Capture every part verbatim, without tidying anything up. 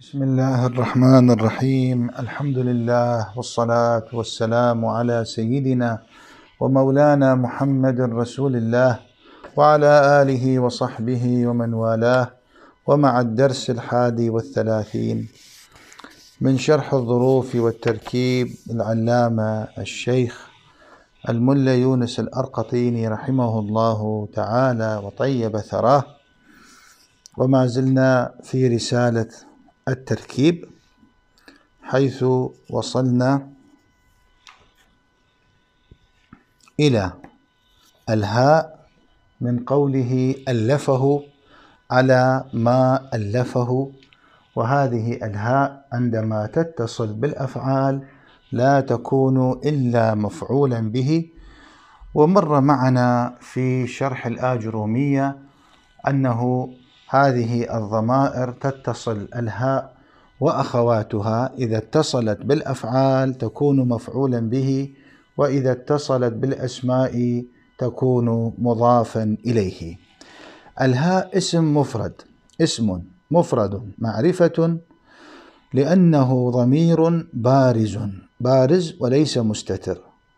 بسم الله الرحمن الرحيم. الحمد لله والصلاة والسلام على سيدنا ومولانا محمد رسول الله وعلى آله وصحبه ومن والاه، ومع الدرس الحادي والثلاثين من شرح الظروف والتركيب العلامة الشيخ الملا يونس الأرقطيني رحمه الله تعالى وطيب ثراه. وما زلنا في رسالة التركيب حيث وصلنا إلى الهاء من قوله ألفه على ما ألفه، وهذه الهاء عندما تتصل بالأفعال لا تكون إلا مفعولا به. ومر معنا في شرح الآجرومية أنه هذه الضمائر تتصل الهاء وأخواتها إذا اتصلت بالأفعال تكون مفعولا به، وإذا اتصلت بالأسماء تكون مضافا إليه. الهاء اسم مفرد، اسم مفرد معرفة لأنه ضمير بارز بارز وليس مستتر،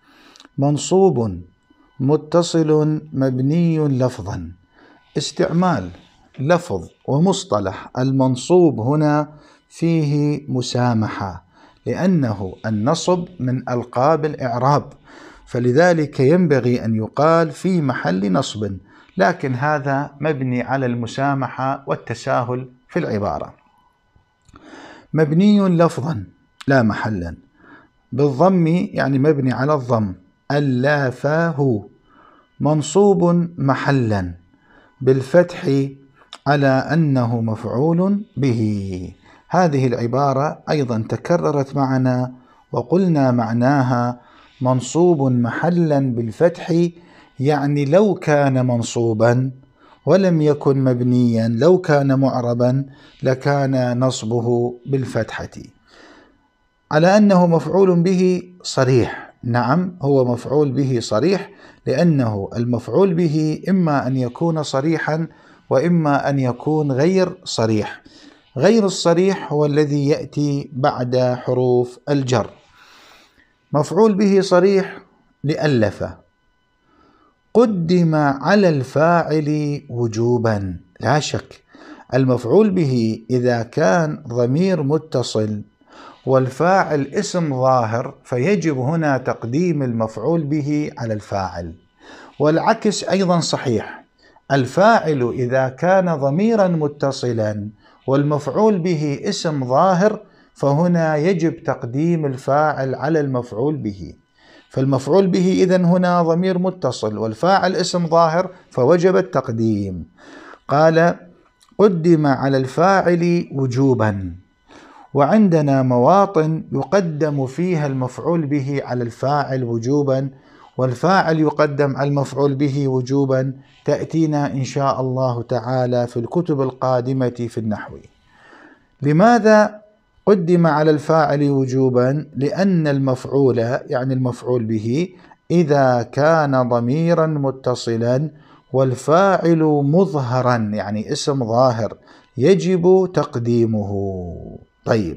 منصوب متصل مبني لفظا. استعمال لفظ ومصطلح المنصوب هنا فيه مسامحة، لأنه النصب من ألقاب الإعراب، فلذلك ينبغي أن يقال في محل نصب، لكن هذا مبني على المسامحة والتساهل في العبارة. مبني لفظا لا محلا، بالضم يعني مبني على الضم. ألافه منصوب محلا، بالفتح على أنه مفعول به. هذه العبارة أيضا تكررت معنا وقلنا معناها منصوب محلا بالفتح، يعني لو كان منصوبا ولم يكن مبنيا، لو كان معربا لكان نصبه بالفتحة. على أنه مفعول به صريح، نعم هو مفعول به صريح، لأنه المفعول به إما أن يكون صريحا وإما أن يكون غير صريح. غير الصريح هو الذي يأتي بعد حروف الجر. مفعول به صريح لألف، قدم على الفاعل وجوبا. لا شك المفعول به إذا كان ضمير متصل والفاعل اسم ظاهر فيجب هنا تقديم المفعول به على الفاعل، والعكس أيضا صحيح. الفاعل إذا كان ضميرا متصلا والمفعول به اسم ظاهر فهنا يجب تقديم الفاعل على المفعول به. فالمفعول به إذن هنا ضمير متصل والفاعل اسم ظاهر فوجب التقديم. قال قدم على الفاعل وجوبا، وعندنا مواطن يقدم فيها المفعول به على الفاعل وجوبا، والفاعل يقدم على المفعول به وجوبا، تأتينا إن شاء الله تعالى في الكتب القادمة في النحو. لماذا قدم على الفاعل وجوبا؟ لأن المفعول يعني المفعول به إذا كان ضميرا متصلا والفاعل مظهرا يعني اسم ظاهر يجب تقديمه. طيب،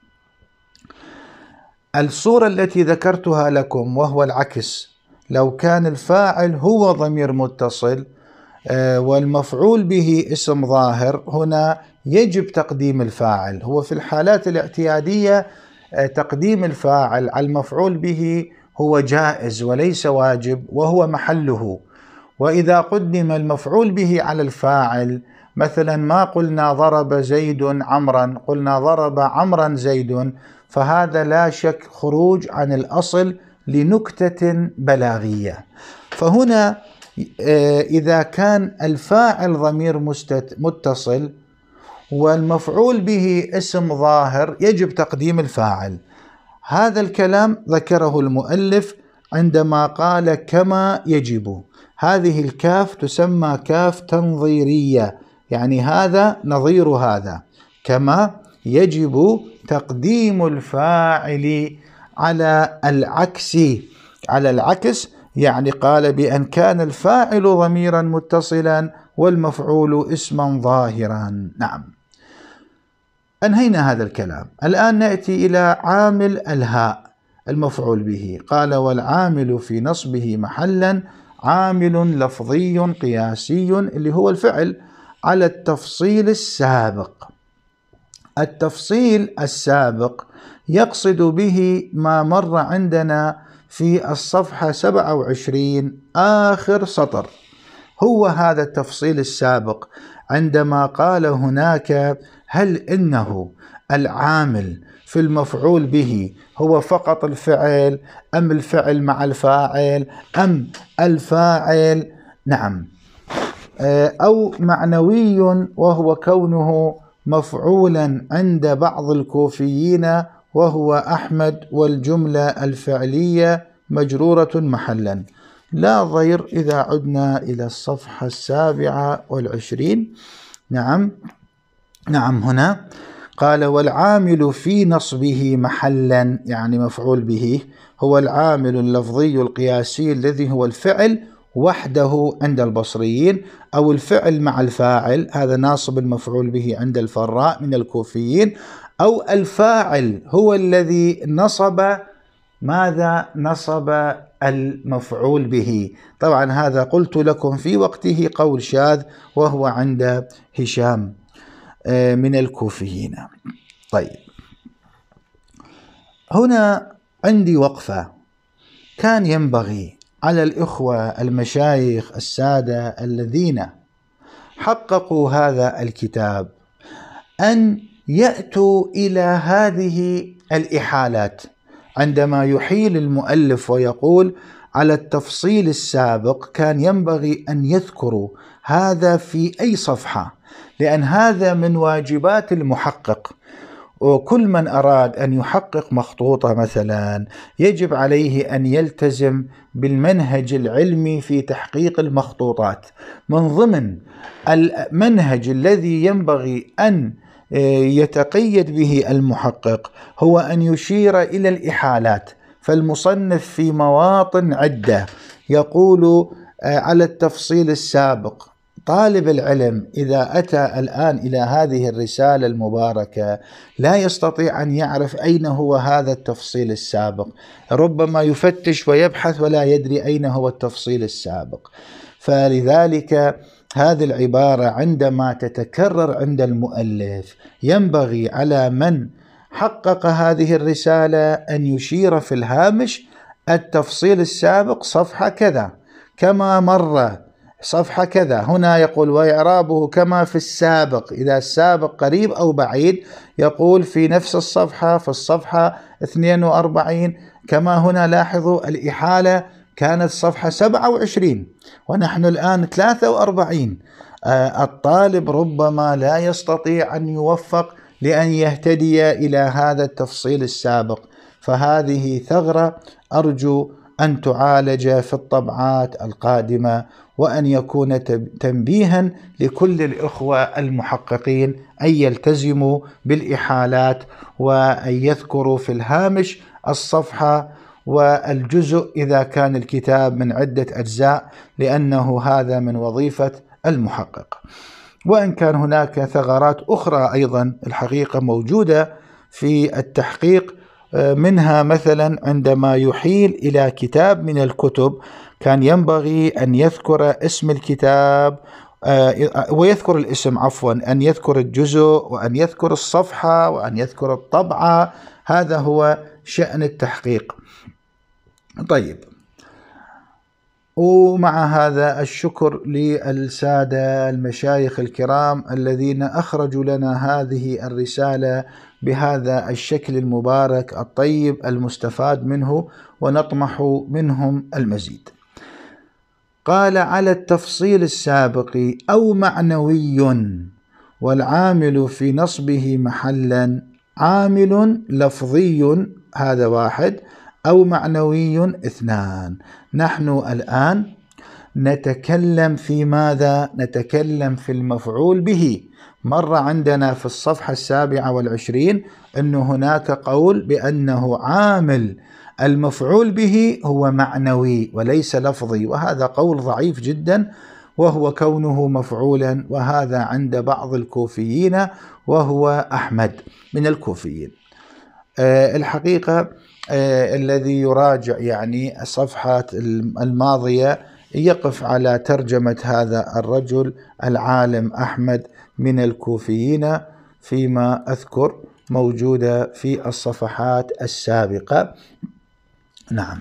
الصورة التي ذكرتها لكم وهو العكس، لو كان الفاعل هو ضمير متصل والمفعول به اسم ظاهر هنا يجب تقديم الفاعل. هو في الحالات الاعتيادية تقديم الفاعل على المفعول به هو جائز وليس واجب وهو محله. وإذا قدم المفعول به على الفاعل، مثلا ما قلنا ضرب زيد عمرا، قلنا ضرب عمرا زيد، فهذا لا شك خروج عن الأصل لنكتة بلاغية. فهنا إذا كان الفاعل ضمير متصل والمفعول به اسم ظاهر يجب تقديم الفاعل. هذا الكلام ذكره المؤلف عندما قال كما يجب. هذه الكاف تسمى كاف تنظيرية، يعني هذا نظير هذا. كما يجب تقديم الفاعل على العكس، على العكس يعني قال بأن كان الفاعل ضميرا متصلا والمفعول اسما ظاهرا. نعم. أنهينا هذا الكلام. الآن نأتي إلى عامل الهاء المفعول به. قال والعامل في نصبه محلا عامل لفظي قياسي اللي هو الفعل على التفصيل السابق. التفصيل السابق يقصد به ما مر عندنا في الصفحة سبعة وعشرين آخر سطر، هو هذا التفصيل السابق عندما قال هناك هل إنه العامل في المفعول به هو فقط الفعل أم الفعل مع الفاعل أم الفاعل، نعم، أو معنوي وهو كونه مفعولا عند بعض الكوفيين وهو أحمد والجملة الفعلية مجرورة محلا. لا ضير إذا عدنا إلى الصفحة السابعة والعشرين. نعم نعم هنا قال والعامل في نصبه محلا، يعني مفعول به هو العامل اللفظي القياسي الذي هو الفعل وحده عند البصريين، أو الفعل مع الفاعل، هذا ناصب المفعول به عند الفراء من الكوفيين، أو الفاعل هو الذي نصب ماذا؟ نصب المفعول به. طبعا هذا قلت لكم في وقته قول شاذ وهو عند هشام من الكوفيين. طيب هنا عندي وقفة. كان ينبغي على الإخوة المشايخ السادة الذين حققوا هذا الكتاب أن يأتوا إلى هذه الإحالات عندما يحيل المؤلف ويقول على التفصيل السابق. كان ينبغي أن يذكروا هذا في أي صفحة، لأن هذا من واجبات المحقق، وكل من أراد أن يحقق مخطوطة مثلا يجب عليه أن يلتزم بالمنهج العلمي في تحقيق المخطوطات. من ضمن المنهج الذي ينبغي أن يتقيد به المحقق هو أن يشير إلى الإحالات. فالمصنف في مواطن عدة يقول على التفصيل السابق. طالب العلم إذا أتى الآن إلى هذه الرسالة المباركة لا يستطيع أن يعرف أين هو هذا التفصيل السابق، ربما يفتش ويبحث ولا يدري أين هو التفصيل السابق. فلذلك هذه العبارة عندما تتكرر عند المؤلف ينبغي على من حقق هذه الرسالة أن يشير في الهامش التفصيل السابق صفحة كذا كما مر صفحة كذا. هنا يقول وإعرابه كما في السابق، إذا السابق قريب أو بعيد يقول في نفس الصفحة في الصفحة اثنين وأربعين. كما هنا لاحظوا الإحالة كانت صفحة سبعة وعشرين ونحن الآن ثلاثة وأربعين. آه الطالب ربما لا يستطيع أن يوفق لأن يهتدي إلى هذا التفصيل السابق، فهذه ثغرة أرجو أن تعالج في الطبعات القادمة، وأن يكون تنبيها لكل الإخوة المحققين أن يلتزموا بالإحالات وأن يذكروا في الهامش الصفحة والجزء إذا كان الكتاب من عدة أجزاء، لأنه هذا من وظيفة المحقق. وإن كان هناك ثغرات أخرى أيضا الحقيقة موجودة في التحقيق، منها مثلا عندما يحيل إلى كتاب من الكتب كان ينبغي أن يذكر اسم الكتاب ويذكر الاسم عفوا أن يذكر الجزء وأن يذكر الصفحة وأن يذكر الطبعة. هذا هو شأن التحقيق. طيب، ومع هذا الشكر للسادة المشايخ الكرام الذين أخرجوا لنا هذه الرسالة بهذا الشكل المبارك الطيب المستفاد منه، ونطمح منهم المزيد. قال على التفصيل السابق أو معنوي، والعامل في نصبه محلا عامل لفظي، هذا واحد، أو معنوي اثنان. نحن الآن نتكلم في ماذا؟ نتكلم في المفعول به. مر عندنا في الصفحة السابعة والعشرين أن هناك قول بأنه عامل المفعول به هو معنوي وليس لفظي، وهذا قول ضعيف جدا وهو كونه مفعولا، وهذا عند بعض الكوفيين وهو أحمد من الكوفيين. أه الحقيقة أه الذي يراجع يعني الصفحات الماضية يقف على ترجمة هذا الرجل العالم أحمد من الكوفيين فيما أذكر موجودة في الصفحات السابقة. نعم،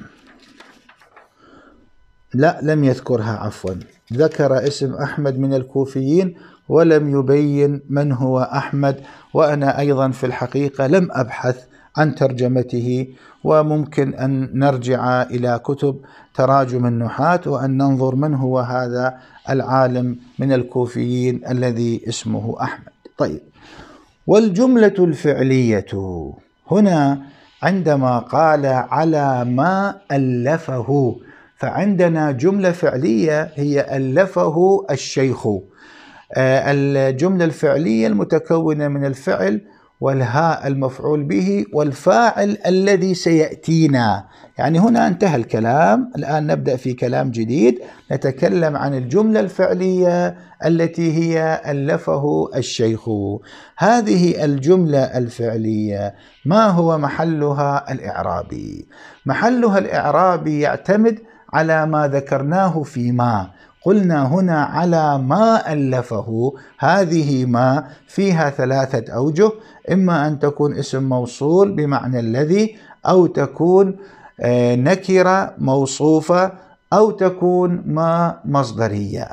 لا لم يذكرها، عفوا، ذكر اسم أحمد من الكوفيين ولم يبين من هو أحمد، وأنا أيضا في الحقيقة لم أبحث عن ترجمته، وممكن أن نرجع إلى كتب تراجم النحاة وأن ننظر من هو هذا العالم من الكوفيين الذي اسمه أحمد. طيب، والجملة الفعلية هنا عندما قال على ما ألفه، فعندنا جملة فعلية هي ألفه الشيخ. الجملة الفعلية المتكونة من الفعل والهاء المفعول به والفاعل الذي سيأتينا، يعني هنا انتهى الكلام، الآن نبدأ في كلام جديد نتكلم عن الجملة الفعلية التي هي ألفه الشيخ. هذه الجملة الفعلية ما هو محلها الإعرابي؟ محلها الإعرابي يعتمد على ما ذكرناه في ما قلنا هنا على ما ألفه. هذه ما فيها ثلاثة أوجه، إما أن تكون اسم موصول بمعنى الذي، أو تكون نكرة موصوفة، أو تكون ما مصدرية.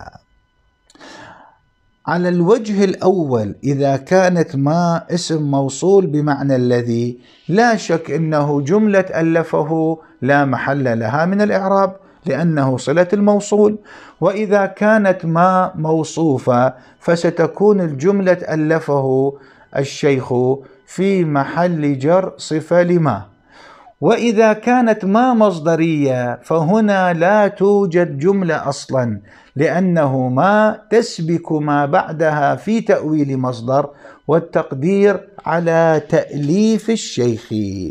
على الوجه الأول إذا كانت ما اسم موصول بمعنى الذي، لا شك أنه جملة ألفه لا محل لها من الإعراب لأنه صلة الموصول. وإذا كانت ما موصوفة فستكون الجملة ألفه الشيخ في محل جر صفة لما. وإذا كانت ما مصدرية فهنا لا توجد جملة أصلا، لأنه ما تسبك ما بعدها في تأويل مصدر، والتقدير على تأليف الشيخ.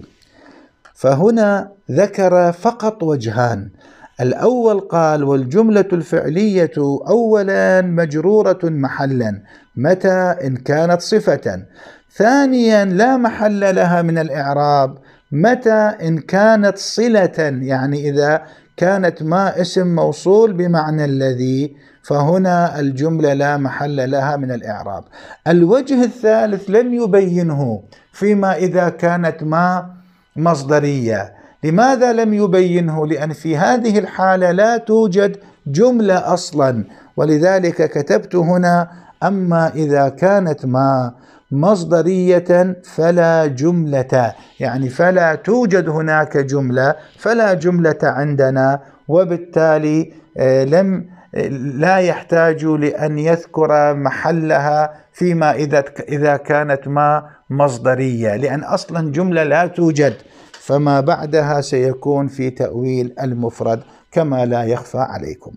فهنا ذكر فقط وجهان. الأول قال والجملة الفعلية أولا مجرورة محلا متى إن كانت صفة، ثانيا لا محل لها من الإعراب متى إن كانت صلة، يعني إذا كانت ما اسم موصول بمعنى الذي فهنا الجملة لا محل لها من الإعراب. الوجه الثالث لم يبينه فيما إذا كانت ما مصدرية. لماذا لم يبينه؟ لأن في هذه الحالة لا توجد جملة أصلا، ولذلك كتبت هنا أما إذا كانت ما مصدرية فلا جملة، يعني فلا توجد هناك جملة، فلا جملة عندنا، وبالتالي لم لا يحتاج لأن يذكر محلها فيما إذا إذا كانت ما مصدرية، لأن أصلا جملة لا توجد، فما بعدها سيكون في تأويل المفرد كما لا يخفى عليكم.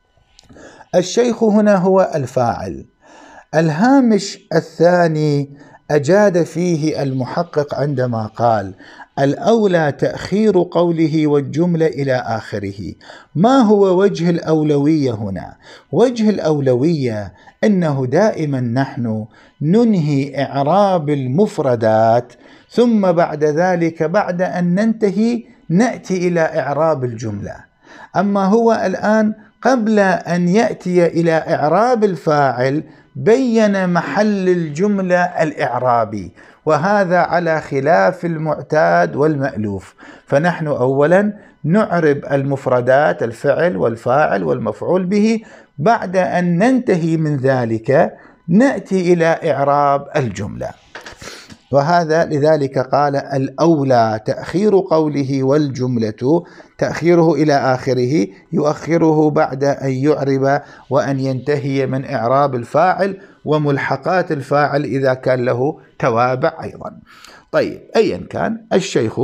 الشيخ هنا هو الفاعل. الهامش الثاني أجاد فيه المحقق عندما قال الأولى تأخير قوله والجملة إلى آخره. ما هو وجه الأولوية هنا؟ وجه الأولوية أنه دائما نحن ننهي إعراب المفردات، ثم بعد ذلك بعد أن ننتهي نأتي إلى إعراب الجملة. أما هو الآن قبل أن يأتي إلى إعراب الفاعل بين محل الجملة الإعرابي، وهذا على خلاف المعتاد والمألوف. فنحن أولا نعرب المفردات الفعل والفاعل والمفعول به، بعد أن ننتهي من ذلك نأتي إلى إعراب الجملة. وهذا لذلك قال الأولى تأخير قوله والجملة، تأخيره إلى آخره، يؤخره بعد أن يعرب وأن ينتهي من إعراب الفاعل وملحقات الفاعل إذا كان له توابع أيضا. طيب، أيا كان، الشيخ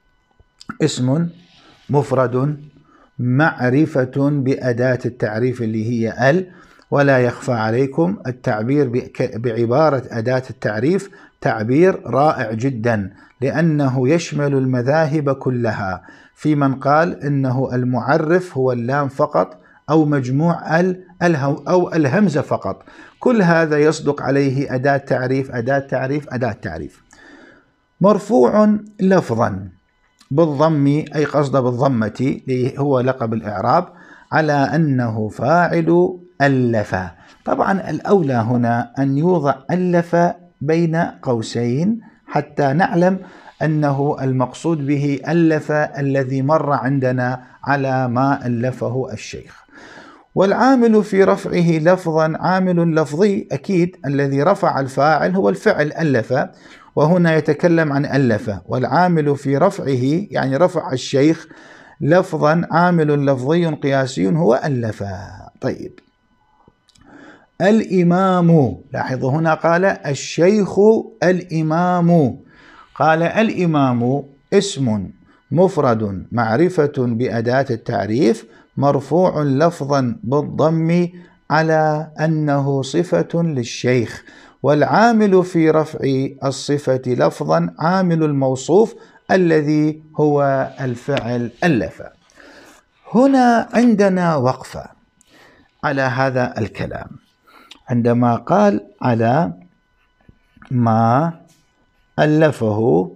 اسم مفرد معرفة بأداة التعريف اللي هي ال، ولا يخفى عليكم التعبير بعبارة أداة التعريف تعبير رائع جدا، لأنه يشمل المذاهب كلها. في من قال إنه المعرف هو اللام فقط، أو مجموع ال أو الهمزة فقط، كل هذا يصدق عليه أداة تعريف أداة تعريف أداة تعريف. مرفوع لفظا بالضم، أي قصد بالضمة، هو لقب الإعراب، على أنه فاعل ألف. طبعا الأولى هنا أن يوضع ألف بين قوسين حتى نعلم أنه المقصود به ألف الذي مر عندنا على ما ألفه الشيخ. والعامل في رفعه لفظا عامل لفظي أكيد، الذي رفع الفاعل هو الفعل ألف، وهنا يتكلم عن ألف، والعامل في رفعه يعني رفع الشيخ لفظا عامل لفظي قياسي هو ألف. طيب، الإمام، لاحظوا هنا قال الشيخ الإمام، قال الإمام اسم مفرد معرفة بأداة التعريف مرفوع لفظا بالضم على أنه صفة للشيخ، والعامل في رفع الصفة لفظا عامل الموصوف الذي هو الفعل ألف. هنا عندنا وقفة على هذا الكلام عندما قال على ما ألفه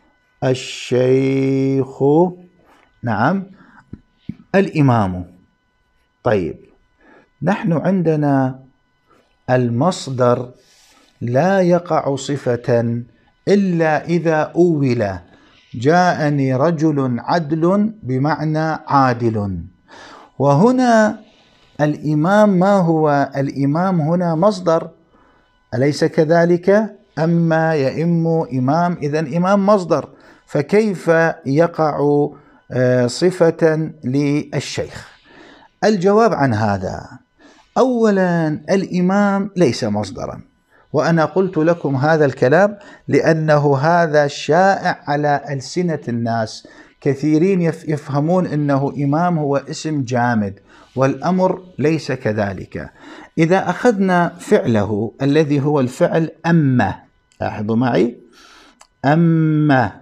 الشيخ، نعم، الإمام. طيب، نحن عندنا المصدر لا يقع صفة إلا إذا أول، جاءني رجل عدل بمعنى عادل، وهنا الإمام ما هو؟ الإمام هنا مصدر، أليس كذلك؟ أما يئم إمام، إذن إمام مصدر، فكيف يقع صفة للشيخ؟ الجواب عن هذا، أولا الإمام ليس مصدرا، وأنا قلت لكم هذا الكلام لأنه هذا شائع على ألسنة الناس، كثيرين يفهمون أنه إمام هو اسم جامد، والأمر ليس كذلك. إذا أخذنا فعله الذي هو الفعل أما، لاحظوا معي، أما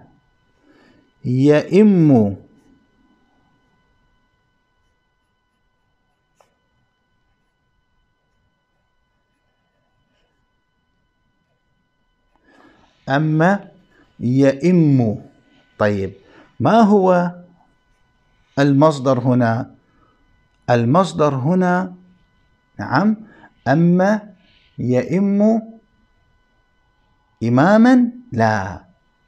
يئم أما يئم. طيب، ما هو المصدر هنا؟ المصدر هنا، نعم، أما يئم إماما، لا،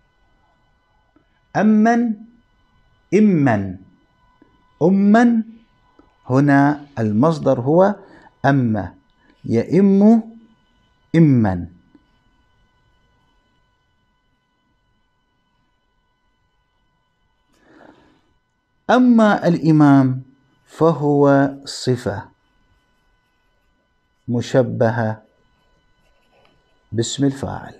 أمن إمن أمن، هنا المصدر هو أما يئم إمن. أما الإمام فهو صفة مشبهة باسم الفاعل.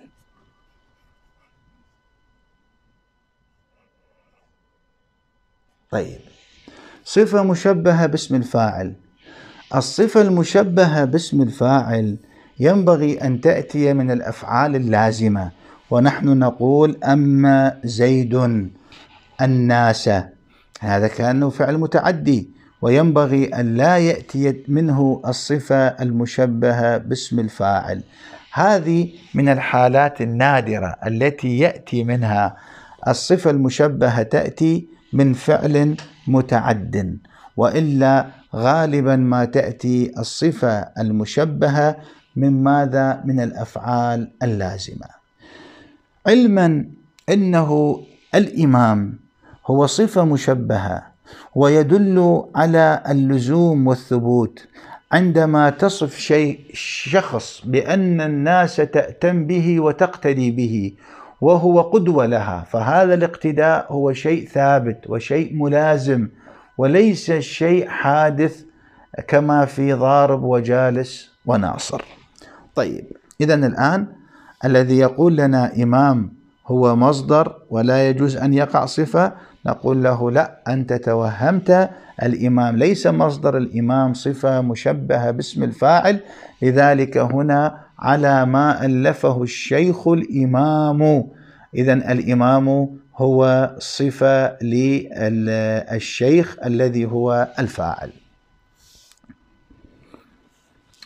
طيب، صفة مشبهة باسم الفاعل، الصفة المشبهة باسم الفاعل ينبغي أن تأتي من الأفعال اللازمة، ونحن نقول أما زيد الناس، هذا كأنه فعل متعدي، وينبغي أن لا يأتي منه الصفة المشبهة باسم الفاعل. هذه من الحالات النادرة التي يأتي منها الصفة المشبهة، تأتي من فعل متعد، وإلا غالبا ما تأتي الصفة المشبهة من ماذا؟ من الأفعال اللازمة. علما أنه الإمام هو صفة مشبهة، ويدل على اللزوم والثبوت عندما تصف شيء شخص بأن الناس تأتم به وتقتدي به وهو قدوة لها، فهذا الاقتداء هو شيء ثابت وشيء ملازم، وليس شيء حادث كما في ضارب وجالس وناصر. طيب، إذن الآن الذي يقول لنا إمام هو مصدر ولا يجوز أن يقع صفة، نقول له لا، أنت توهمت، الإمام ليس مصدر، الإمام صفة مشبهة باسم الفاعل، لذلك هنا على ما ألفه الشيخ الإمام، إذن الإمام هو صفة للشيخ الذي هو الفاعل.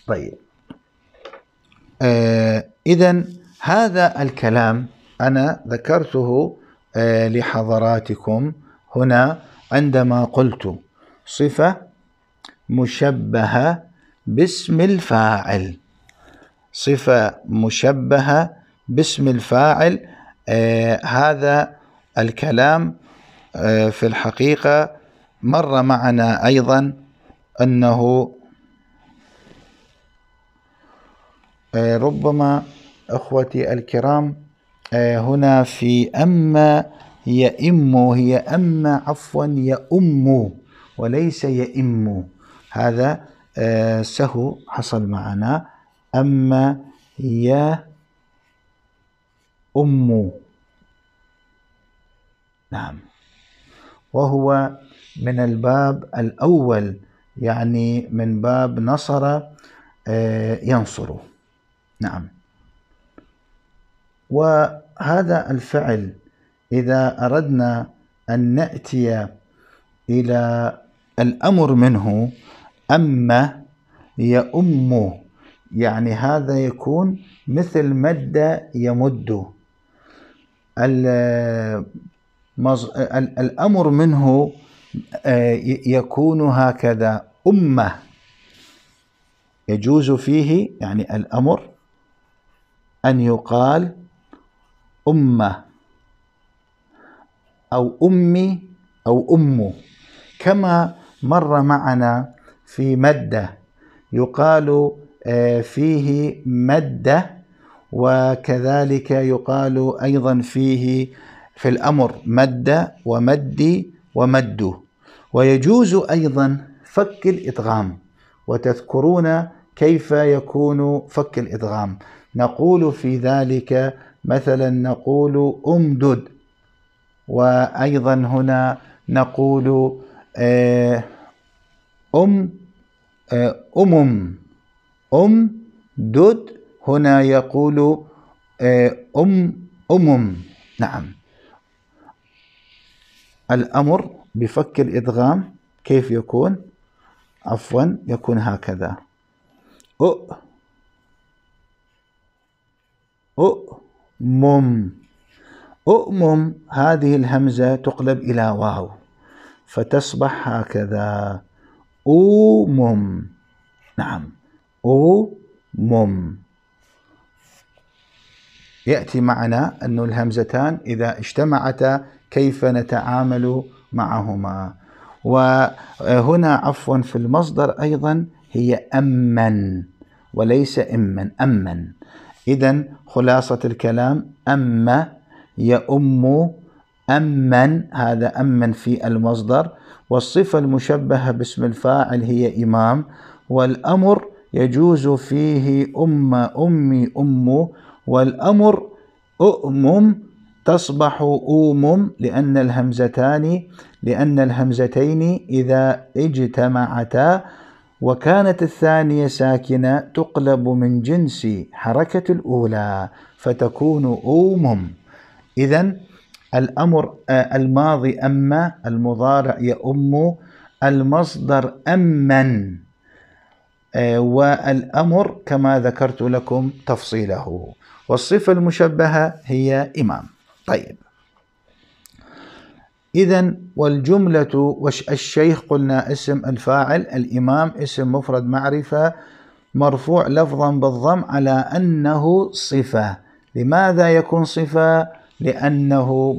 طيب، آه إذن هذا الكلام أنا ذكرته آه لحضراتكم هنا عندما قلت صفة مشبهة باسم الفاعل. صفة مشبهة باسم الفاعل، آه هذا الكلام آه في الحقيقة مر معنا أيضا أنه آه ربما أخوتي الكرام آه هنا في أما يئم، هي أما عفوا يؤم وليس يئم، هذا آه سهو حصل معنا. أما يا أم، نعم، وهو من الباب الأول، يعني من باب نصر ينصر. نعم. وهذا الفعل إذا أردنا أن نأتي إلى الأمر منه، أما يؤم، يعني هذا يكون مثل مد يمد. الأمر منه يكون هكذا أمة، يجوز فيه يعني الأمر أن يقال أمة أو أمي أو أم، كما مر معنا في مدة يقال فيه مدة، وكذلك يقال أيضا فيه في الأمر مد ومدي ومد. ويجوز أيضا فك الإدغام، وتذكرون كيف يكون فك الإدغام. نقول في ذلك مثلا نقول أمدد، وأيضا هنا نقول أم أمم أم دد، هنا يقول أم أمم. نعم. الأمر بفك الإدغام كيف يكون؟ عفوا يكون هكذا أ أؤمم. أؤمم هذه الهمزة تقلب إلى واو فتصبح هكذا أومم. نعم، أومم. يأتي معنا أن الهمزتان إذا اجتمعتا كيف نتعامل معهما. وهنا عفوا في المصدر أيضا هي أمن وليس إمن، أمن. إذن خلاصة الكلام أما يؤم أمن، هذا أمن في المصدر. والصفة المشبهة باسم الفاعل هي إمام، والأمر يجوز فيه أم أمي أم، والأمر أؤمم تصبح أومم، لأن الهمزتان لأن الهمزتين إذا اجتمعتا وكانت الثانية ساكنة تقلب من جنس حركة الأولى فتكون أومم. إذن الأمر الماضي أما، المضارع يؤم، المصدر أمن، والأمر كما ذكرت لكم تفصيله. والصفة المشبهة هي إمام. طيب، إذن والجملة والشيخ قلنا اسم الفاعل، الإمام اسم مفرد معرفة مرفوع لفظا بالضم على أنه صفة. لماذا يكون صفة؟ لأنه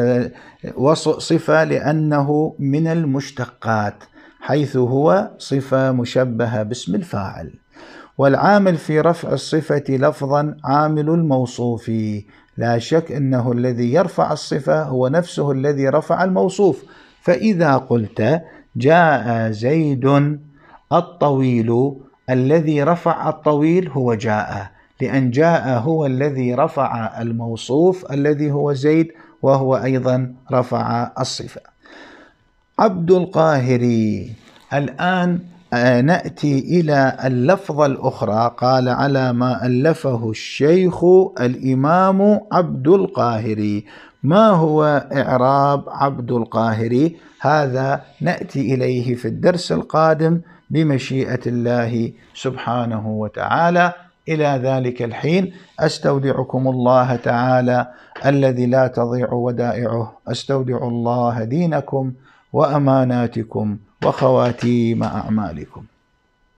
صفة لأنه من المشتقات، حيث هو صفة مشبهة باسم الفاعل. والعامل في رفع الصفة لفظا عامل الموصوف، لا شك أنه الذي يرفع الصفة هو نفسه الذي رفع الموصوف. فإذا قلت جاء زيد الطويل، الذي رفع الطويل هو جاء، لأن جاء هو الذي رفع الموصوف الذي هو زيد، وهو أيضا رفع الصفة. عبد القاهري. الآن نأتي إلى اللفظة الأخرى. قال على ما ألفه الشيخ الإمام عبد القاهري. ما هو إعراب عبد القاهري؟ هذا نأتي إليه في الدرس القادم بمشيئة الله سبحانه وتعالى. إلى ذلك الحين أستودعكم الله تعالى الذي لا تضيع ودائعه. أستودع الله دينكم وأماناتكم وخواتيم أعمالكم.